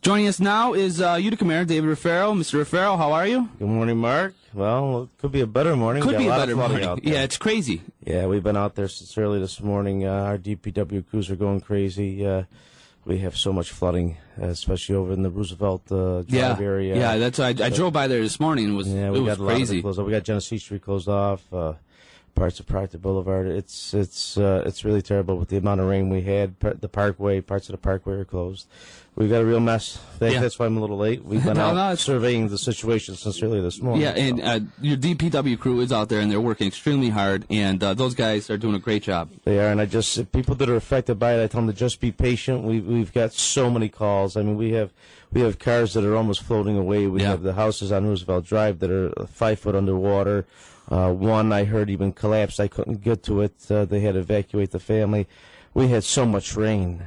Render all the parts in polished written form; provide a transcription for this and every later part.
Joining us now is Utica Mayor David Rufaro. Mr. Rufaro, how are you? Good morning, Mark. Well, it could be a better morning. Could be a better morning. Yeah, it's crazy. Yeah, we've been out there since early this morning. Our DPW crews are going crazy. We have so much flooding, especially over in the Roosevelt Drive area. Yeah, that's I drove by there this morning. It was we it got was a lot of crazy. it closed off. We got Genesee Street closed off. Parts of Proctor Boulevard. It's really terrible with the amount of rain we had. The Parkway, parts of the Parkway are closed. We've got a real mess. That's why I'm a little late. We've been out surveying the situation since early this morning. Yeah, and your DPW crew is out there, and they're working extremely hard, and those guys are doing a great job. They are, and people that are affected by it, I tell them to just be patient. We've got so many calls. I mean, we have cars that are almost floating away. We have the houses on Roosevelt Drive that are 5 foot underwater. One I heard even collapsed. I couldn't get to it. They had to evacuate the family. We had so much rain.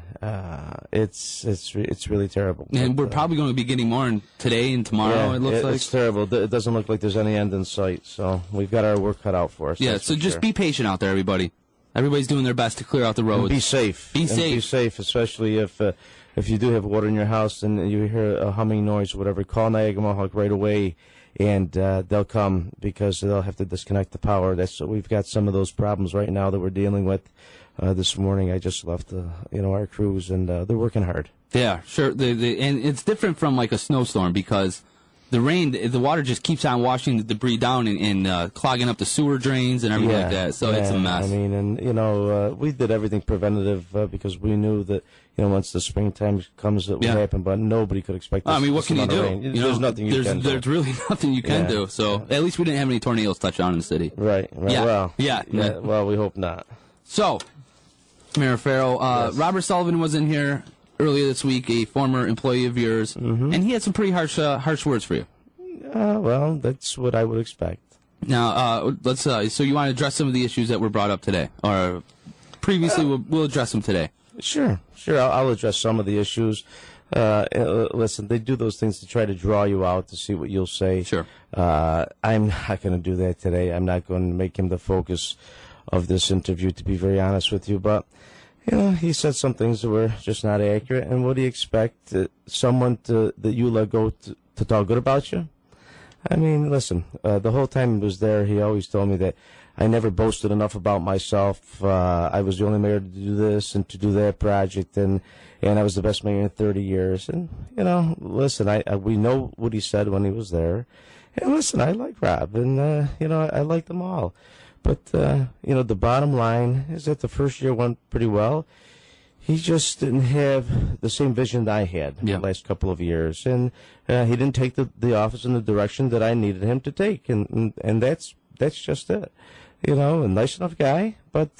It's really terrible. And we're probably going to be getting more today and tomorrow. It looks like it's terrible. It doesn't look like there's any end in sight. So we've got our work cut out for us. Yeah. So just be patient out there, everybody. Everybody's doing their best to clear out the roads. And be safe. Be safe, especially if you do have water in your house and you hear a humming noise or whatever. Call Niagara Mohawk right away. And they'll come because they'll have to disconnect the power. We've got some of those problems right now that we're dealing with. This morning, I just left our crews, and they're working hard. Yeah, sure. And it's different from like a snowstorm because the rain, the water just keeps on washing the debris down and clogging up the sewer drains and everything like that. So it's a mess. I mean, and we did everything preventative because we knew that once the springtime comes, it would happen. But nobody could expect this. I mean, what can you do? There's nothing you can do. There's really nothing you can do. So at least we didn't have any tornadoes touch down in the city. Right. Yeah. Well, we hope not. So, Mayor Farrell, Robert Sullivan was in here earlier this week, a former employee of yours, and he had some pretty harsh words for you. Well, that's what I would expect. Now, let's. So you want to address some of the issues that were brought up today, or previously? We'll address them today. Sure. I'll address some of the issues. Listen, they do those things to try to draw you out to see what you'll say. Sure. I'm not going to do that today. I'm not going to make him the focus of this interview, to be very honest with you. But, he said some things that were just not accurate. And what do you expect? Someone that you let go to talk good about you? I mean, listen, the whole time he was there, he always told me that I never boasted enough about myself. I was the only mayor to do this and to do that project, and I was the best mayor in 30 years. And, listen, we know what he said when he was there. And listen, I like Rob, and, I like them all. But, the bottom line is that the first year went pretty well. He just didn't have the same vision that I had the last couple of years. And he didn't take the office in the direction that I needed him to take. And that's just it. A nice enough guy. But,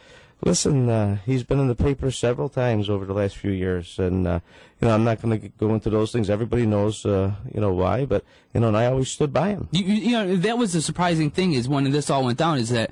listen, he's been in the paper several times over the last few years. And, I'm not going to go into those things. Everybody knows, why. But, and I always stood by him. That was the surprising thing is when this all went down is that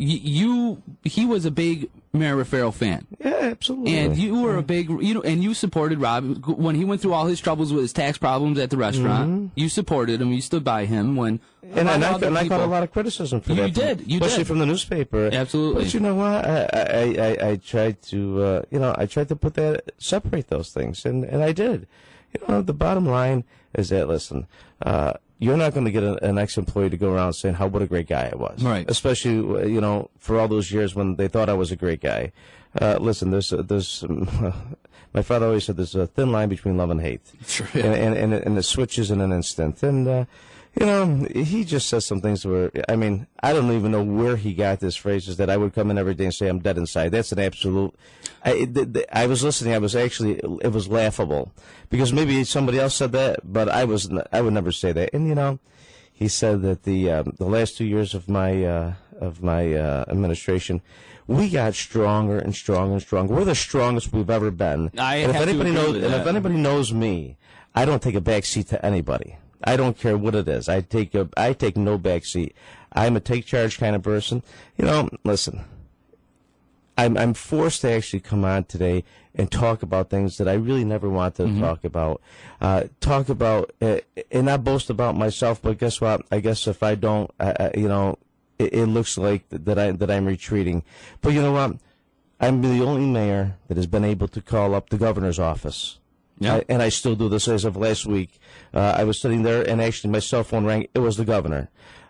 he was a big Mayor Rufaro fan. Yeah, absolutely. And you were a big, and you supported Rob when he went through all his troubles with his tax problems at the restaurant. Mm-hmm. You supported him. You stood by him when. And I got a lot of criticism for that. You especially did. from the newspaper. Absolutely. But you know what? I tried to, separate those things, and I did. The bottom line is that, listen, you're not going to get an ex-employee to go around saying what a great guy I was. Right. Especially, for all those years when they thought I was a great guy. Listen, there's my father always said there's a thin line between love and hate. Sure. And it switches in an instant. And, he just says some things where, I mean, I don't even know where he got this phrase, is that I would come in every day and say I'm dead inside. That's an absolute, I was listening, it was laughable. Because maybe somebody else said that, but I would never say that. And, he said that the last 2 years of my administration, we got stronger and stronger and stronger. We're the strongest we've ever been. If anybody knows me, I don't take a back seat to anybody. I don't care what it is. I take no back seat. I'm a take charge kind of person. Listen, I'm forced to actually come on today and talk about things that I really never wanted to talk about. And not boast about myself, but guess what? I guess if I don't, it looks like that I'm retreating. But you know what? I'm the only mayor that has been able to call up the governor's office Yeah. And I still do this as of last week. I was sitting there, and actually my cell phone rang. It was the governor.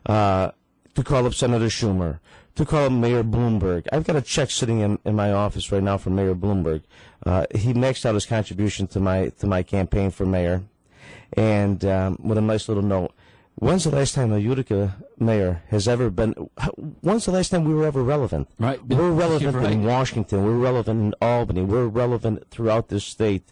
To call up Senator Schumer, to call up Mayor Bloomberg. I've got a check sitting in my office right now from Mayor Bloomberg. He maxed out his contribution to my campaign for mayor, and with a nice little note. When's the last time a Utica mayor has ever been? When's the last time we were ever relevant? Right. We're relevant Right. in Washington. We're relevant in Albany. We're relevant throughout this state.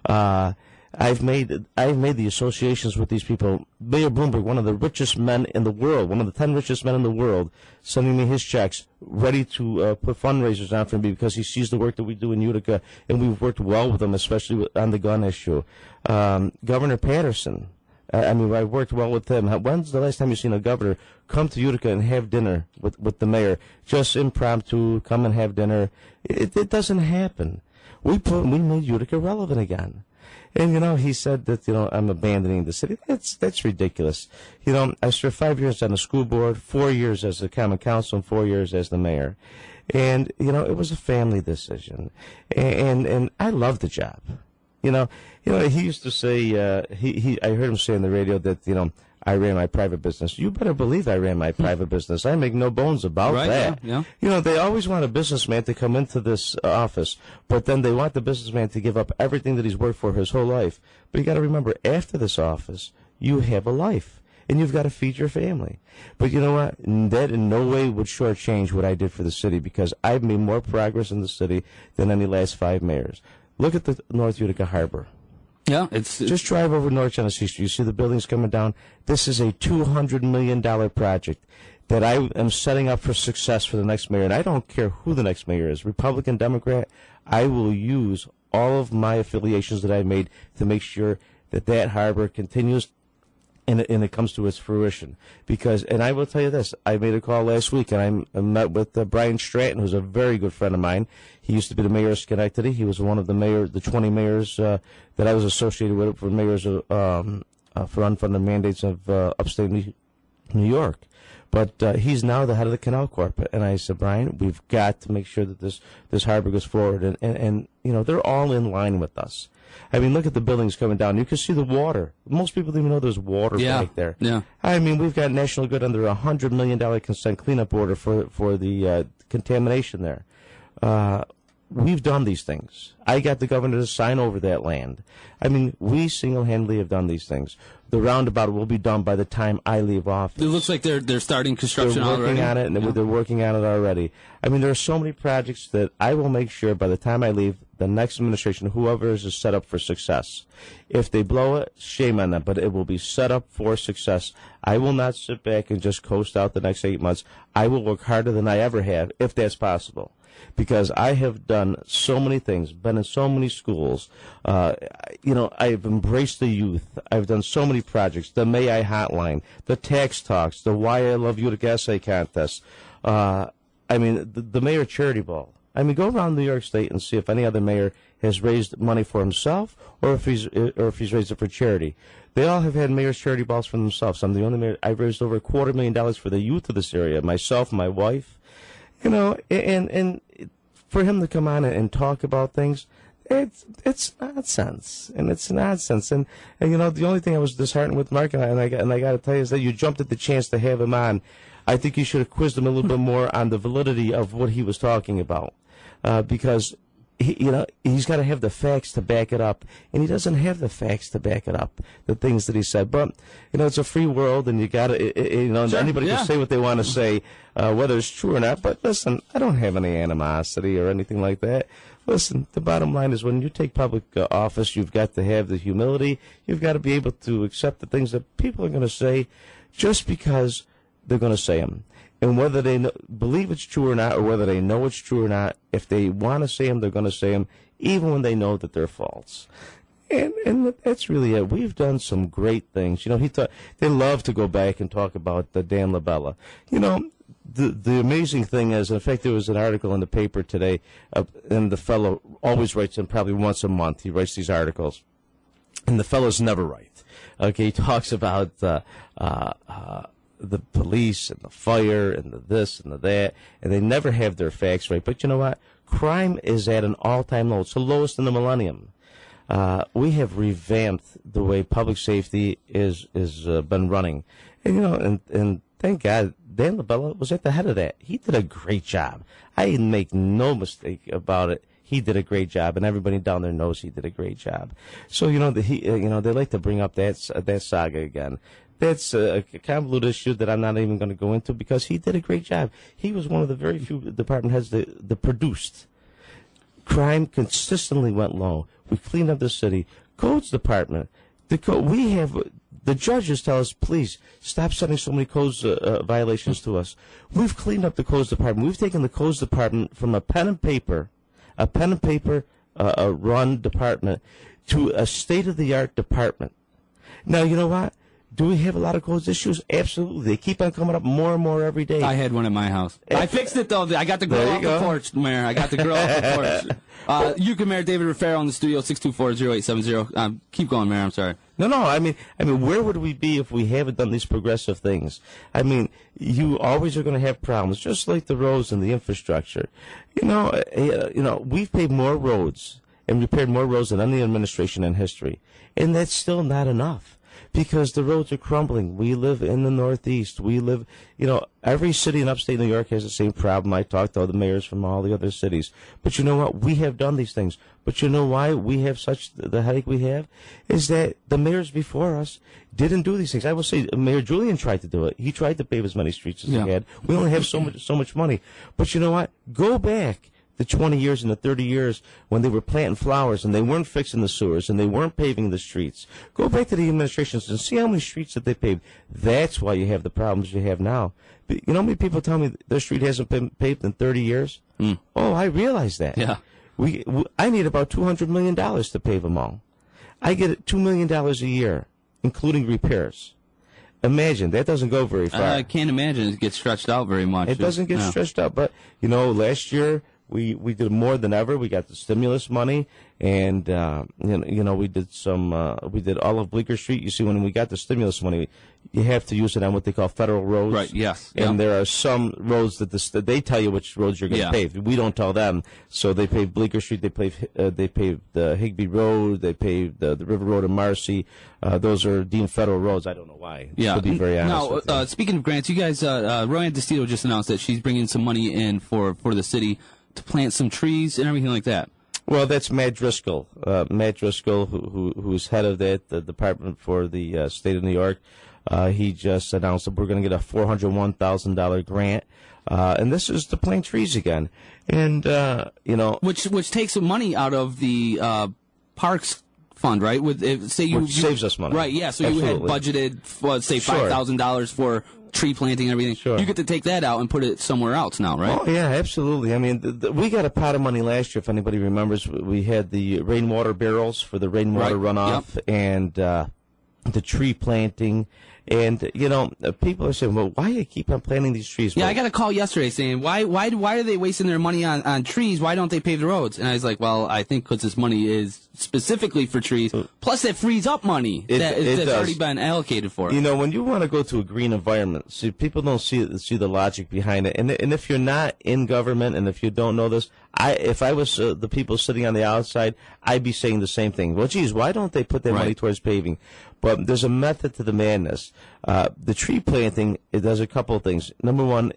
I've made the associations with these people. Mayor Bloomberg, one of the richest men in the world, one of the 10 richest men in the world, sending me his checks, ready to put fundraisers on for me because he sees the work that we do in Utica, and we've worked well with him, especially on the gun issue. Governor Patterson. I worked well with him. When's the last time you've seen a governor come to Utica and have dinner with the mayor? Just impromptu, come and have dinner. It doesn't happen. We made Utica relevant again. And, he said that, I'm abandoning the city. That's ridiculous. I served 5 years on the school board, 4 years as the common council, and 4 years as the mayor. And, it was a family decision. And I love the job. He used to say, I heard him say on the radio that, I ran my private business. You better believe I ran my private business. I make no bones about that. Yeah. They always want a businessman to come into this office, but then they want the businessman to give up everything that he's worked for his whole life. But you got to remember, after this office, you have a life, and you've got to feed your family. But you know what? That in no way would shortchange what I did for the city, because I've made more progress in the city than any last 5 mayors. Look at the North Utica Harbor. Yeah, it's just drive over North Genesee Street. You see the buildings coming down. This is a $200 million project that I am setting up for success for the next mayor. And I don't care who the next mayor is, Republican, Democrat. I will use all of my affiliations that I've made to make sure that harbor continues and it comes to its fruition. And I will tell you this, I made a call last week, and I met with Brian Stratton, who's a very good friend of mine. He used to be the mayor of Schenectady. He was one of the 20 mayors that I was associated with for mayors for unfunded mandates of upstate New York. But he's now the head of the Canal Corp. And I said, Brian, we've got to make sure that this harbor goes forward. And they're all in line with us. I mean, look at the buildings coming down. You can see the water. Most people don't even know there's water back there. Yeah. I mean, we've got National Grid under a $100 million consent cleanup order for the contamination there. We've done these things. I got the governor to sign over that land. I mean, we single-handedly have done these things. The roundabout will be done by the time I leave office. It looks like they're starting construction already. They're working on it, and they're working on it already. I mean, there are so many projects that I will make sure by the time I leave, the next administration, whoever is set up for success. If they blow it, shame on them, but it will be set up for success. I will not sit back and just coast out the next 8 months. I will work harder than I ever have, if that's possible. Because I have done so many things, been in so many schools. I've embraced the youth. I've done so many projects. The May I Hotline, the Tax Talks, the Why I Love Utica Essay Contest. The Mayor Charity Ball. I mean, go around New York State and see if any other mayor has raised money for himself or if he's raised it for charity. They all have had mayor's charity balls for themselves. I'm the only mayor. I've raised over $250,000 for the youth of this area. Myself, my wife. And for him to come on and talk about things, it's nonsense, and it's nonsense. And the only thing I was disheartened with Mark and I got to tell you is that you jumped at the chance to have him on. I think you should have quizzed him a little bit more on the validity of what he was talking about, because he's got to have the facts to back it up, and he doesn't have the facts to back it up, the things that he said. But it's a free world, and you got to Sure, anybody yeah. can say what they want to say, whether it's true or not. But listen, I don't have any animosity or anything like that. Listen, the bottom line is when you take public office, you've got to have the humility. You've got to be able to accept the things that people are going to say just because they're going to say them. And whether they believe it's true or not, or whether they know it's true or not, if they want to say them, they're going to say them, even when they know that they're false. And that's really it. We've done some great things. They love to go back and talk about Dan LaBella. The amazing thing is, in fact, there was an article in the paper today, and the fellow always writes them probably once a month. He writes these articles, and the fellow's never right. Okay, he talks about the police and the fire and the this and the that, and they never have their facts right. But you know what? Crime is at an all-time low. It's the lowest in the millennium. we have revamped the way public safety is been running, and thank God Dan LaBella was at the head of that. He did a great job. I make no mistake about it. He did a great job, and everybody down there knows he did a great job. So they like to bring up that saga again. That's a convoluted issue that I'm not even going to go into because he did a great job. He was one of the very few department heads that produced. Crime consistently went low. We cleaned up the city. Codes department. The judges tell us, please, stop sending so many codes violations to us. We've cleaned up the codes department. We've taken the codes department from a pen and paper run department to a state-of-the-art department. Now, you know what? Do we have a lot of codes issues? Absolutely. They keep on coming up more and more every day. I had one at my house. I fixed it, though. I got the grill off the porch, Mayor. I got the grill off the porch. You can, Mayor David Raffaello in the studio, 624-0870. Keep going, Mayor. I'm sorry. No. I mean, where would we be if we haven't done these progressive things? I mean, you always are going to have problems, just like the roads and the infrastructure. We've paved more roads and repaired more roads than any administration in history, and that's still not enough. Because the roads are crumbling. We live in the Northeast. Every city in upstate New York has the same problem. I talked to other mayors from all the other cities. But you know what? We have done these things. But you know why we have the headache we have? Is that the mayors before us didn't do these things. I will say Mayor Julian tried to do it. He tried to pave as many streets as he had. We only have so much money. But you know what? Go back the 20 years and the 30 years when they were planting flowers and they weren't fixing the sewers and they weren't paving the streets. Go back to the administrations and see how many streets that they paved. That's why you have the problems you have now. But you know how many people tell me their street hasn't been paved in 30 years? Oh, I realize that. Yeah. I need about $200 million to pave them all. I get $2 million a year, including repairs. Imagine, that doesn't go very far. I can't imagine it gets stretched out very much. It doesn't get stretched out, but, last year, we did more than ever. We got the stimulus money, and we did all of Bleecker Street. You see, when we got the stimulus money, you have to use it on what they call federal roads. Right. Yes. And there are some roads that they tell you which roads you're going to pave. We don't tell them. So they paved Bleecker Street. They paved the Higbee Road. They paved the River Road in Marcy. Those are deemed federal roads. I don't know why. Yeah. To be very honest. Now, speaking of grants, you guys, Royanne DeStito just announced that she's bringing some money in for the city to plant some trees and everything like that. Well, that's Matt Driscoll. Matt Driscoll, who's head of the department for the state of New York. He just announced that we're going to get a $401,000 grant, and this is to plant trees again. And which takes some money out of the parks fund, right? Which saves us money, right? Yeah. So Absolutely. You had budgeted, say, $5,000 for tree planting and everything. Sure. You get to take that out and put it somewhere else now, right? Oh, yeah, absolutely. I mean, we got a pot of money last year, if anybody remembers. We had the rainwater barrels for the rainwater runoff and the tree planting. And, people are saying, well, why do you keep on planting these trees? Yeah, well, I got a call yesterday saying, why are they wasting their money on trees? Why don't they pave the roads? And I was like, well, I think because this money is specifically for trees. Plus, it frees up money that's already been allocated for it. When you want to go to a green environment, see, people don't see the logic behind it. And if you're not in government and if you don't know this, if I was the people sitting on the outside, I'd be saying the same thing. Well, geez, why don't they put their money towards paving? But there's a method to the madness. The tree planting, it does a couple of things. Number one,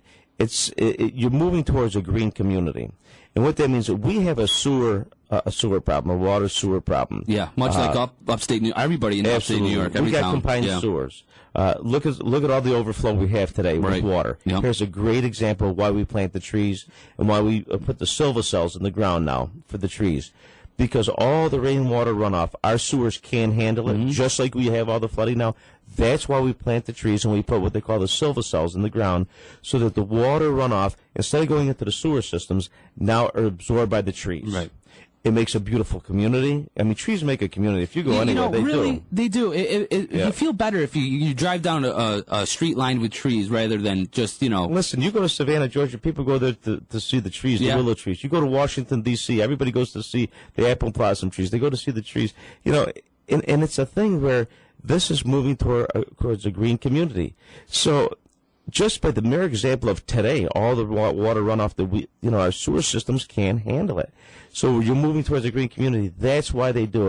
you're moving towards a green community. And what that means is we have a sewer problem, a water sewer problem. Yeah, much like upstate New York. Everybody in upstate New York, every we got town. combined sewers. Look at all the overflow we have today with water. Yep. Here's a great example of why we plant the trees and why we put the silva cells in the ground now for the trees. Because all the rainwater runoff, our sewers can handle it, just like we have all the flooding now. That's why we plant the trees and we put what they call the silva cells in the ground so that the water runoff, instead of going into the sewer systems, now are absorbed by the trees. Right. It makes a beautiful community. I mean, trees make a community. If you go anywhere, they do. They do. You feel better if you drive down a street lined with trees rather than just, Listen, you go to Savannah, Georgia, people go there to see the trees, the willow trees. You go to Washington, D.C., everybody goes to see the apple blossom trees. They go to see the trees. And it's a thing where this is moving towards a green community. So just by the mere example of today, all the water runoff that our sewer systems can't handle it. So you're moving towards a green community. That's why they do it.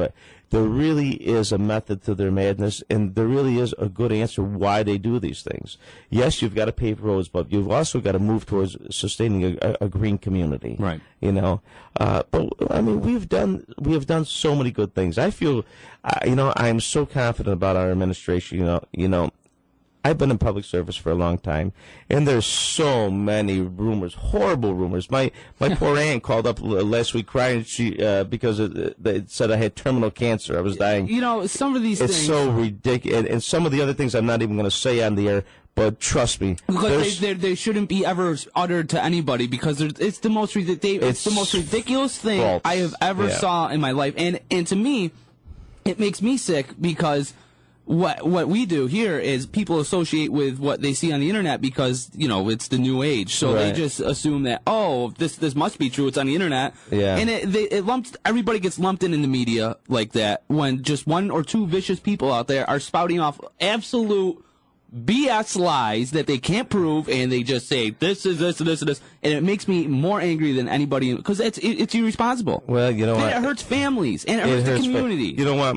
there really is a method to their madness, and there really is a good answer why they do these things. Yes, you've got to pave roads, but you've also got to move towards sustaining a green community. Right. You know, but I mean, we have done so many good things. I feel, I'm so confident about our administration. You know. I've been in public service for a long time, and there's so many rumors, horrible rumors. My poor aunt called up last week crying because they said I had terminal cancer. I was dying. You know, some of these things. It's so ridiculous. And some of the other things I'm not even going to say on the air, but trust me. Because they shouldn't be ever uttered to anybody, because it's the most ridiculous thing false. I have ever saw in my life. And to me, it makes me sick, because what we do here is people associate with what they see on the internet, because, you know, it's the new age. So they just assume that, this must be true. It's on the internet. Yeah. And everybody gets lumped in the media like that, when just one or two vicious people out there are spouting off absolute BS lies that they can't prove, and they just say this is this and this and this, and it makes me more angry than anybody, because it's irresponsible. Well, you know what? It hurts families, and it hurts the community. You know what?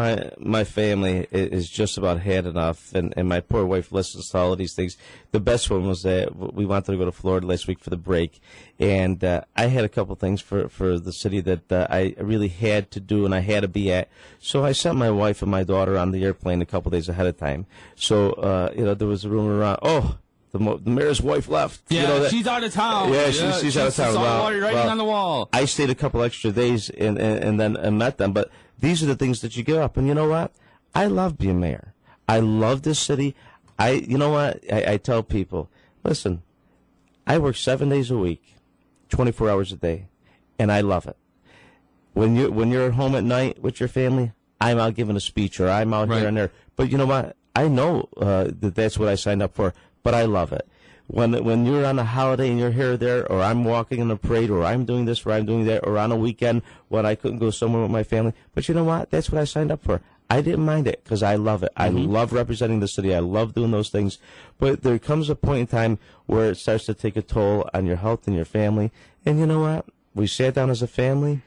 My family is just about had enough, and my poor wife listens to all of these things. The best one was that we wanted to go to Florida last week for the break, and I had a couple things for the city that I really had to do and I had to be at. So I sent my wife and my daughter on the airplane a couple days ahead of time. So there was a rumor around, the mayor's wife left. Yeah, she's out of town. Yeah, she's out of town. Writing on the wall. I stayed a couple extra days and then met them. But these are the things that you give up. And you know what? I love being mayor. I love this city. You know what? I tell people, listen, I work 7 days a week, 24 hours a day, and I love it. When you're at home at night with your family, I'm out giving a speech, or I'm out here and there. But you know what? I know that's what I signed up for, but I love it. When you're on a holiday and you're here or there, or I'm walking in a parade, or I'm doing this, or I'm doing that, or on a weekend when I couldn't go somewhere with my family. But you know what? That's what I signed up for. I didn't mind it, because I love it. I love representing the city. I love doing those things. But there comes a point in time where it starts to take a toll on your health and your family. And you know what? We sat down as a family,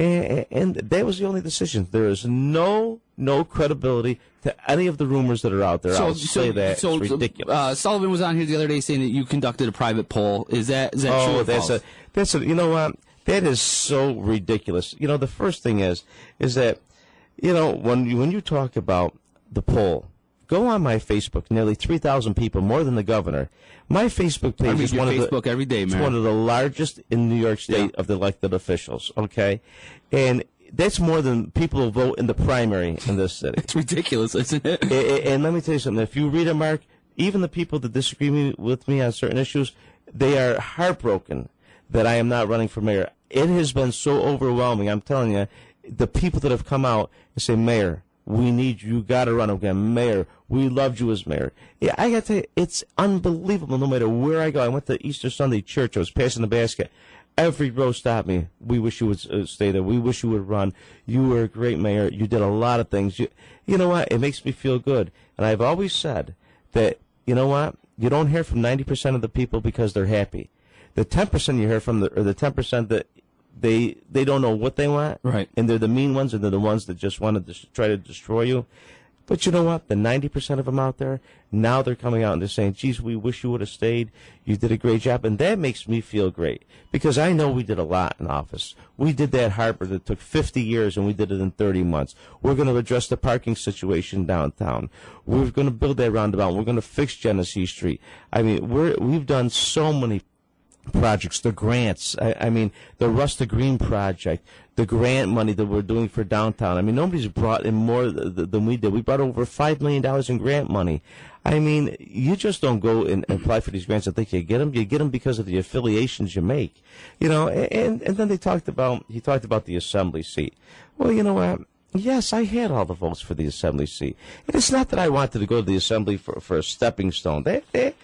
and that was the only decision. There is no credibility to any of the rumors that are out there. I'll say that. It's ridiculous. Sullivan was on here the other day saying that you conducted a private poll. Is that true or false? You know what? That is so ridiculous. You know, the first thing is that, you know, when you talk about the poll, go on my Facebook. Nearly 3,000 people, more than the governor. My Facebook page is one every day, man. It's one of the largest in New York State of the elected officials. Okay, and that's more than people who vote in the primary in this city. It's ridiculous, isn't it? And let me tell you something. If you read it, Mark, even the people that disagree with me on certain issues, they are heartbroken that I am not running for mayor. It has been so overwhelming. I'm telling you, the people that have come out and say, Mayor, we need you. You got to run again. Mayor, we loved you as mayor. Yeah, I got to tell you, it's unbelievable. No matter where I go, I went to Easter Sunday church. I was passing the basket. Every row stopped me. We wish you would stay there. We wish you would run. You were a great mayor. You did a lot of things. You know what? It makes me feel good. And I've always said that, you know what? You don't hear from 90% of the people because they're happy. The 10% you hear from, the 10% that they don't know what they want, right? And they're the mean ones, and they're the ones that just want to try to destroy you. But you know what? The 90% of them out there, now they're coming out and they're saying, geez, we wish you would have stayed. You did a great job. And that makes me feel great, because I know we did a lot in office. We did that harbor that took 50 years, and we did it in 30 months. We're going to address the parking situation downtown. We're going to build that roundabout. We're going to fix Genesee Street. I mean, we've done so many projects, the grants. I mean, the Rust to Green project, the grant money that we're doing for downtown. I mean, nobody's brought in more than we did. We brought over $5 million in grant money. I mean, you just don't go and apply for these grants and think you get them. You get them because of the affiliations you make, you know. And then he talked about the assembly seat. Well, you know what? Yes, I had all the votes for the assembly seat. And it's not that I wanted to go to the assembly for a stepping stone. That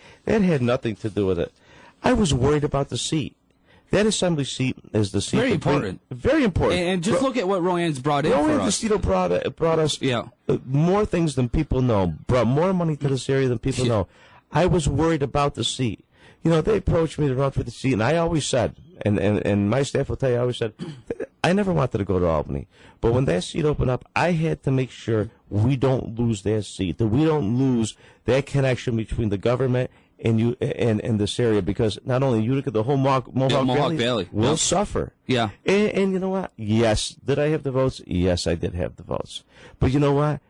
had nothing to do with it. I was worried about the seat. That assembly seat is the seat. Very important. Very important. And just look at what Royan's brought in for us. Royan brought us more things than people know, brought more money to this area than people know. I was worried about the seat. You know, they approached me to run for the seat, and I always said, and my staff will tell you, I always said, I never wanted to go to Albany. But when that seat opened up, I had to make sure we don't lose that seat, that we don't lose that connection between the government and you and this area, because not only Utica, the whole Mohawk Valley will suffer. Yeah. And you know what? Yes, did I have the votes? Yes, I did have the votes. But you know what?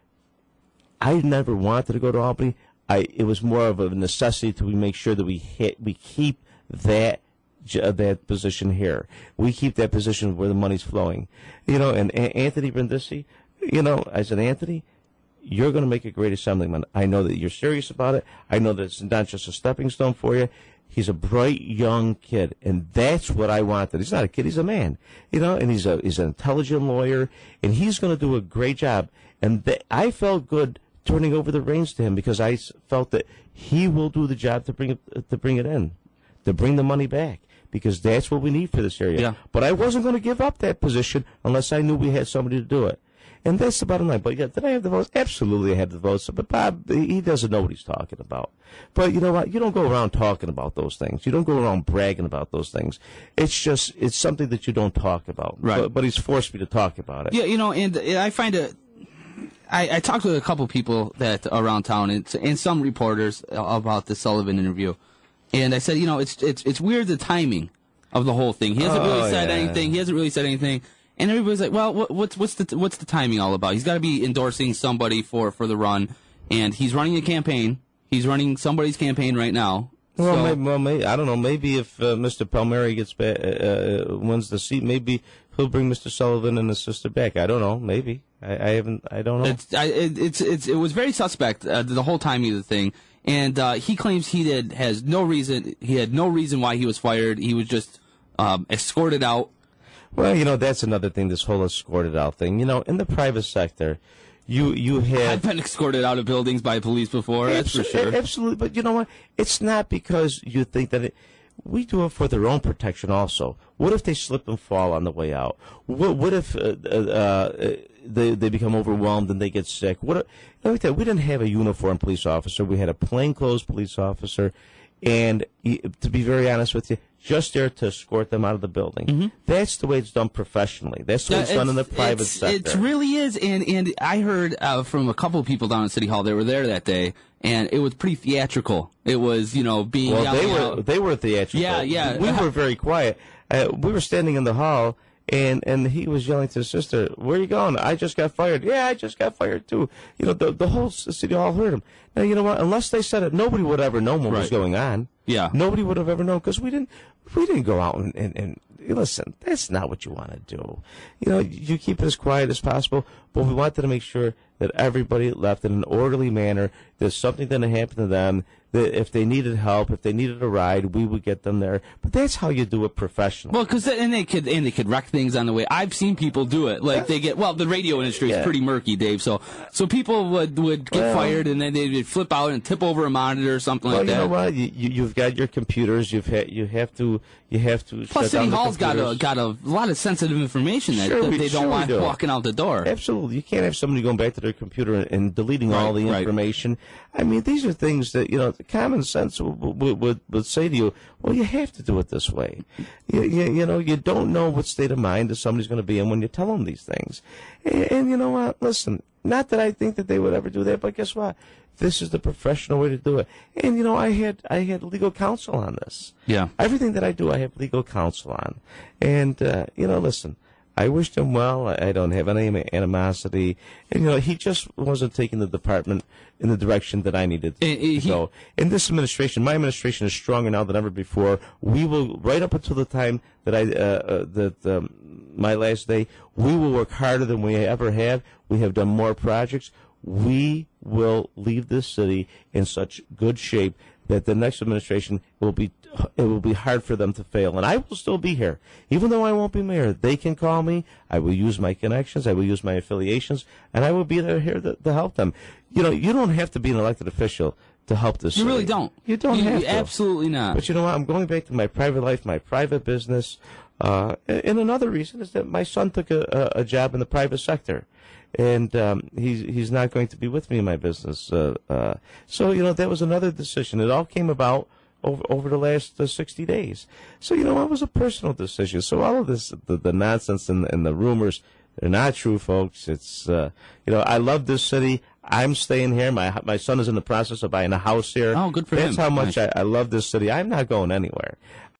I never wanted to go to Albany. It was more of a necessity to make sure that we keep that position here. We keep that position where the money's flowing. You know, and Anthony Brindisi, you know, I said, Anthony, you're going to make a great assemblyman. I know that you're serious about it. I know that it's not just a stepping stone for you. He's a bright young kid, and that's what I wanted. He's not a kid; he's a man, you know. And he's an intelligent lawyer, and he's going to do a great job. And I felt good turning over the reins to him, because I felt that he will do the job to bring it in, to bring the money back, because that's what we need for this area. Yeah. But I wasn't going to give up that position unless I knew we had somebody to do it. And that's the bottom line. But yeah, did I have the votes? Absolutely I had the votes. But Bob, he doesn't know what he's talking about. But you know what? You don't go around talking about those things. You don't go around bragging about those things. It's something that you don't talk about. Right. But he's forced me to talk about it. Yeah, you know, and I find it, I talked with a couple people that around town and some reporters about the Sullivan interview. And I said, you know, it's weird, the timing of the whole thing. He hasn't really said anything. And everybody's like, well, what's the timing all about? He's got to be endorsing somebody for the run, and he's running a campaign. He's running somebody's campaign right now. Well, maybe I don't know. Maybe if Mr. Palmieri wins the seat, maybe he'll bring Mr. Sullivan and his sister back. I don't know. Maybe I don't know. It was very suspect, the whole timing of the thing, and he claims he had no reason why he was fired. He was just escorted out. Well, you know, that's another thing, this whole escorted out thing. You know, in the private sector, you had... I've been escorted out of buildings by police before, that's for sure. Absolutely, but you know what? It's not because you think that we do it for their own protection also. What if they slip and fall on the way out? What if they become overwhelmed and they get sick? We didn't have a uniformed police officer. We had a plainclothes police officer. And to be very honest with you, just there to escort them out of the building. Mm-hmm. That's the way it's done professionally. That's the way it's done in the private sector. It really is. And I heard from a couple of people down at City Hall that were there that day, and it was pretty theatrical. It was, you know, being they were theatrical. Yeah. We were very quiet. We were standing in the hall, and he was yelling to his sister, "Where are you going?" "I just got fired." "Yeah, I just got fired too." You know, the whole City Hall heard him. Now, you know what? Unless they said it, nobody would ever know what was going on. Yeah. Nobody would have ever known, because we didn't go out and listen, that's not what you want to do. You know, you keep it as quiet as possible, but we wanted to make sure that everybody left in an orderly manner, that something didn't happen to them, that if they needed help, if they needed a ride, we would get them there. But that's how you do it professionally. Well, because they could wreck things on the way. I've seen people do it. Like the radio industry is pretty murky, Dave. So people would get fired, and then they'd flip out and tip over a monitor or something like that. You know what? You've got your computers. You have to. Plus, City Hall's got a lot of sensitive information that they don't want walking out the door. Absolutely, you can't have somebody going back to their computer and deleting all the information. I mean, these are things that, you know, common sense would say to you, well, you have to do it this way. You know, you don't know what state of mind somebody's going to be in when you tell them these things. And you know what? Listen, not that I think that they would ever do that, but guess what? This is the professional way to do it. And, you know, I had legal counsel on this. Yeah. Everything that I do, I have legal counsel on. And, you know, listen, I wished him well. I don't have any animosity. And, you know, he just wasn't taking the department in the direction that I needed to go. In this administration, my administration is stronger now than ever before. We will, right up until the time that my last day, we will work harder than we ever have. We have done more projects. We will leave this city in such good shape that the next administration it will be hard for them to fail. And I will still be here. Even though I won't be mayor, they can call me. I will use my connections. I will use my affiliations. And I will be there here to help them. You know, you don't have to be an elected official to help this city. You really don't. You don't have to. Absolutely not. But you know what? I'm going back to my private life, my private business. And another reason is that my son took a job in the private sector. And he's not going to be with me in my business. So, you know, that was another decision. It all came about over the last 60 days. So, it was a personal decision. So all of this, the nonsense and the rumors, they're not true, folks. It's, I love this city. I'm staying here. My son is in the process of buying a house here. Oh, good for him. That's how much I love this city. I'm not going anywhere.